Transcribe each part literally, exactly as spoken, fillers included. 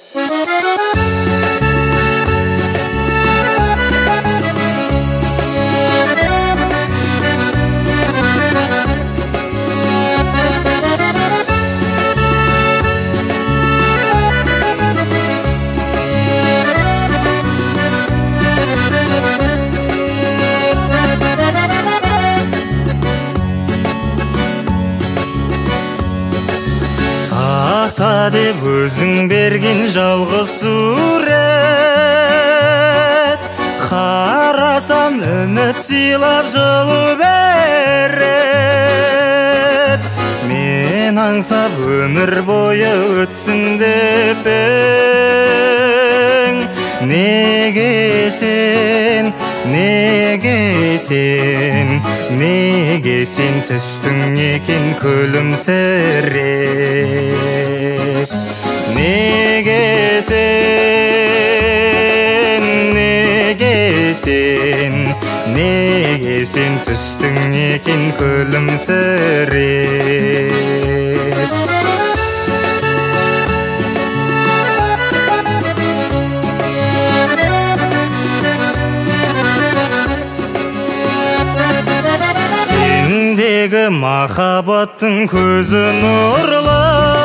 Сақта деп өзің берген жалғыз сурет, қарасам үміт сыйлап жылу берет. Мен аңсап өмір бойы өтсін деп ең. Неге сен, неге сен, неге сен түстің екен күлімсіреп? Неге сен, неге сен, неге сен түстің екен күлімсіреп? Сендегі махаббаттың көзі нұрлы,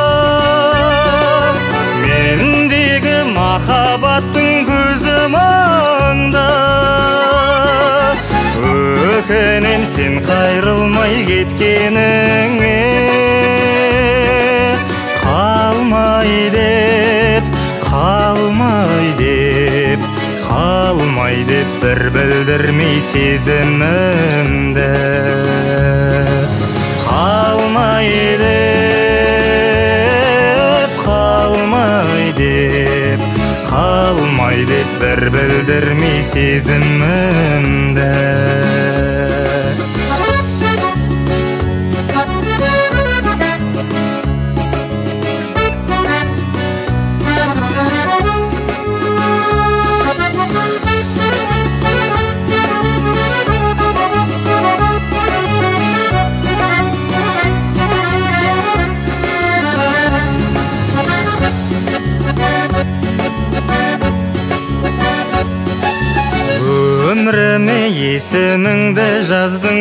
мендегі махаббаттың көзі мұңды. Өкінем сен қайрылмай кеткеніңе, қалмай деп, қалмай деп, қалмай деп бір білдірмей сезімімді. Қалмай деп, қалмай деп, қалмай деп бір білдірмей сезімімді. Өміріме есіміңді жаздың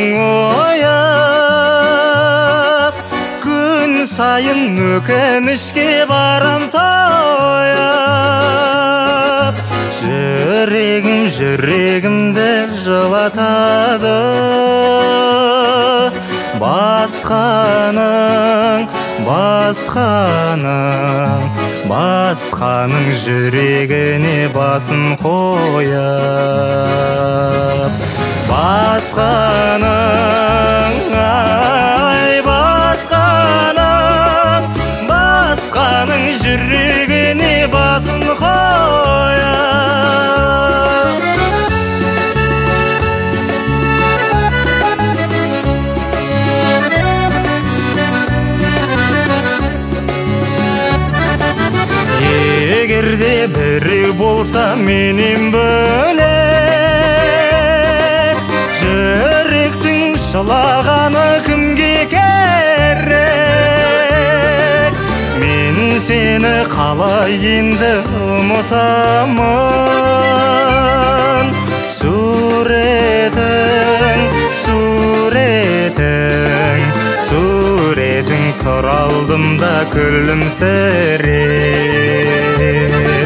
ояп, күн сайын өкінішке барам таяп. Жүрегім жүрегімді жылатады, басқаның, басқаның, басқаның жүрегіне басын қояп. Басқаның, ай басқаның, басқаның жүрегіне басын қояп. Егерде біреу болса менен бөлек, жүректің жылағаны кімге керек? Мен сені қалай енді ұмытамын? Суретің, суретің, суретің тұр алдымда күлімсіреп.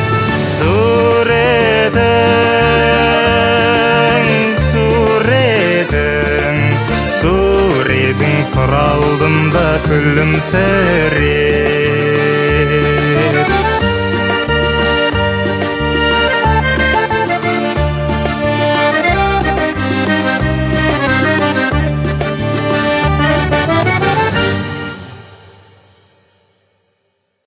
Суретің, суретің, суретің тұр алдымда күлімсіреп.